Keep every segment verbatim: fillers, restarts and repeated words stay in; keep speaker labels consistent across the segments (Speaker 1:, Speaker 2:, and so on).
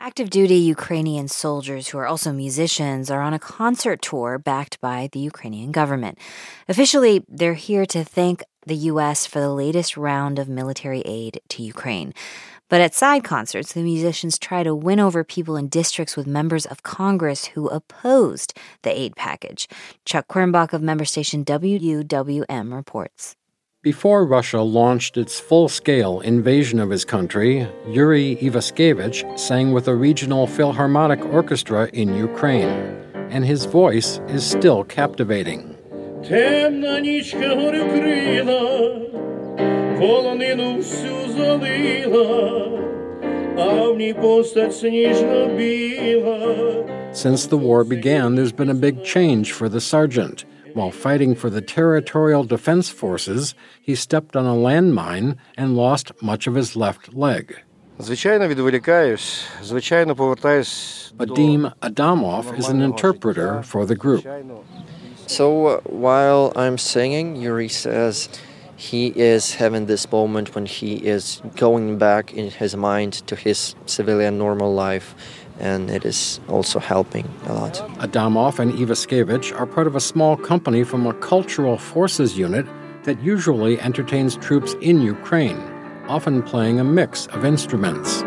Speaker 1: Active duty Ukrainian soldiers who are also musicians are on a concert tour backed by the Ukrainian government. Officially, they're here to thank the U S for the latest round of military aid to Ukraine. But at side concerts, the musicians try to win over people in districts with members of Congress who opposed the aid package. Chuck Quirmbach of member station W W M reports.
Speaker 2: Before Russia launched its full-scale invasion of his country, Yuri Ivaskevich sang with a regional philharmonic orchestra in Ukraine, and his voice is still captivating. Since the war began, there's been a big change for the sergeant. While fighting for the Territorial Defense Forces, he stepped on a landmine and lost much of his left leg. Vadim Adamov is an interpreter for the group.
Speaker 3: So uh, while I'm singing, Yuri says he is having this moment when he is going back in his mind to his civilian normal life, and it is also helping a lot.
Speaker 2: Adamov and Ivaskevich are part of a small company from a cultural forces unit that usually entertains troops in Ukraine, often playing a mix of instruments.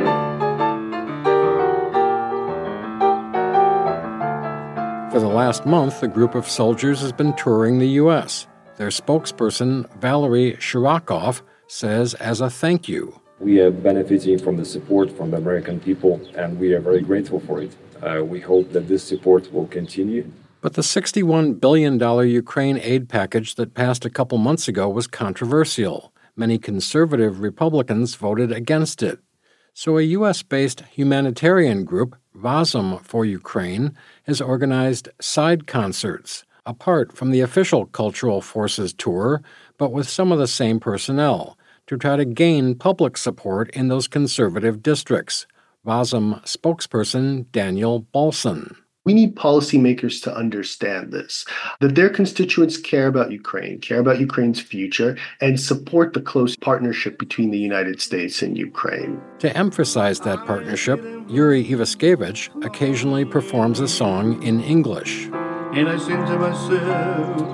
Speaker 2: For the last month, the group of soldiers has been touring the U S. Their spokesperson, Valery Shirakov, says as a thank you,
Speaker 4: "We are benefiting from the support from the American people, and we are very grateful for it. Uh, we hope that this support will continue."
Speaker 2: But the sixty-one billion dollars Ukraine aid package that passed a couple months ago was controversial. Many conservative Republicans voted against it. So a U S-based humanitarian group, Razum for Ukraine, has organized side concerts, apart from the official Cultural Forces tour, but with some of the same personnel, to try to gain public support in those conservative districts. Razum spokesperson Daniel Balson.
Speaker 5: We need policymakers to understand this, that their constituents care about Ukraine, care about Ukraine's future, and support the close partnership between the United States and Ukraine.
Speaker 2: To emphasize that partnership, Yuri Ivaskevich occasionally performs a song in English.
Speaker 6: And I think to myself,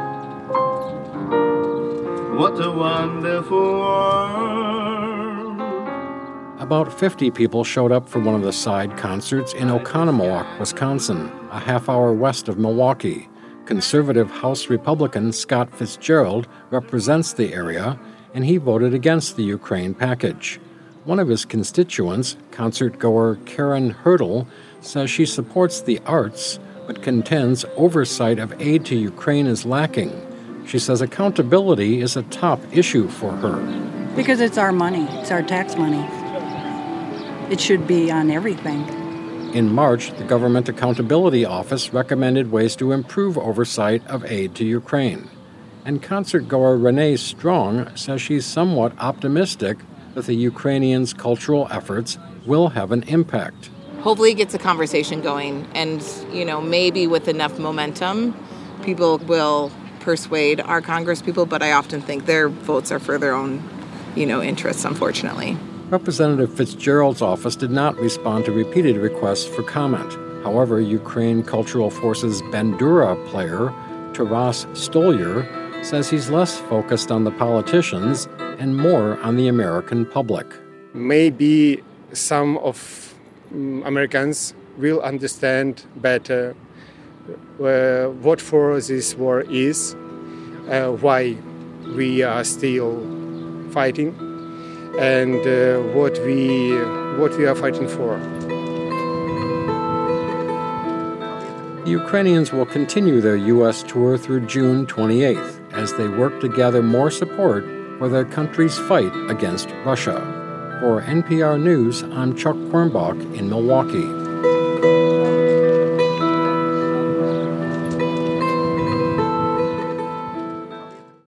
Speaker 6: what a wonderful world.
Speaker 2: About fifty people showed up for one of the side concerts in Oconomowoc, Wisconsin, a half hour west of Milwaukee. Conservative House Republican Scott Fitzgerald represents the area, and he voted against the Ukraine package. One of his constituents, concert-goer Karen Hurdle, says she supports the arts, but contends oversight of aid to Ukraine is lacking. She says accountability is a top issue for her.
Speaker 7: Because it's our money. It's our tax money. It should be on everything.
Speaker 2: In March, the Government Accountability Office recommended ways to improve oversight of aid to Ukraine. And concert-goer Renee Strong says she's somewhat optimistic that the Ukrainians' cultural efforts will have an impact.
Speaker 8: Hopefully it gets a conversation going, and, you know, maybe with enough momentum, people will persuade our Congress people, but I often think their votes are for their own, you know, interests, unfortunately.
Speaker 2: Representative Fitzgerald's office did not respond to repeated requests for comment. However, Ukraine Cultural Forces Bandura player Taras Stolyer says he's less focused on the politicians and more on the American public.
Speaker 9: Maybe some of um, Americans will understand better uh, what for this war is, uh, why we are still fighting, and uh, what we what we are fighting for.
Speaker 2: The Ukrainians will continue their U S tour through June twenty-eighth as they work to gather more support for their country's fight against Russia. For N P R News, I'm Chuck Quirmbach in Milwaukee.